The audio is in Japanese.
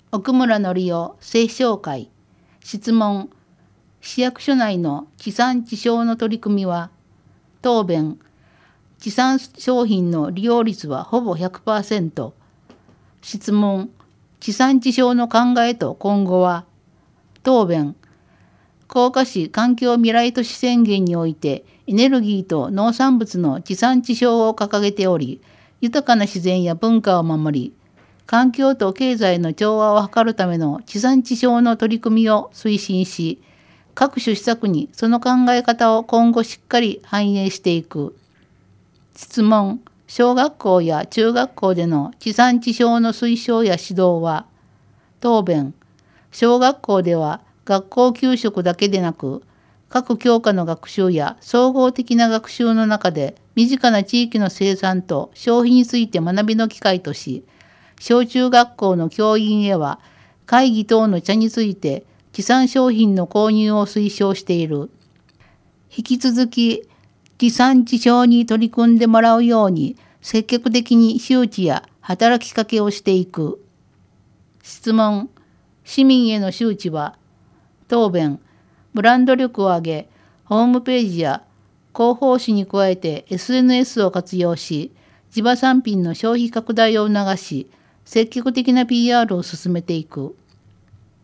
奥村則夫清商会。質問。市役所内の地産地消の取り組みは。答弁。地産商品の利用率はほぼ 100%。質問。地産地消の考えと今後は。答弁。福岡市環境未来都市宣言においてエネルギーと農産物の地産地消を掲げており、豊かな自然や文化を守り、環境と経済の調和を図るための地産地消の取り組みを推進し、各種施策にその考え方を今後しっかり反映していく。質問。小学校や中学校での地産地消の推奨や指導は。答弁。小学校では学校給食だけでなく、各教科の学習や総合的な学習の中で身近な地域の生産と消費について学びの機会とし、小中学校の教員へは会議等の茶について地産商品の購入を推奨している。引き続き地産地消に取り組んでもらうように積極的に周知や働きかけをしていく。質問。市民への周知は。答弁。ブランド力を上げ、ホームページや広報誌に加えて SNS を活用し、地場産品の消費拡大を促し、積極的な PR を進めていく。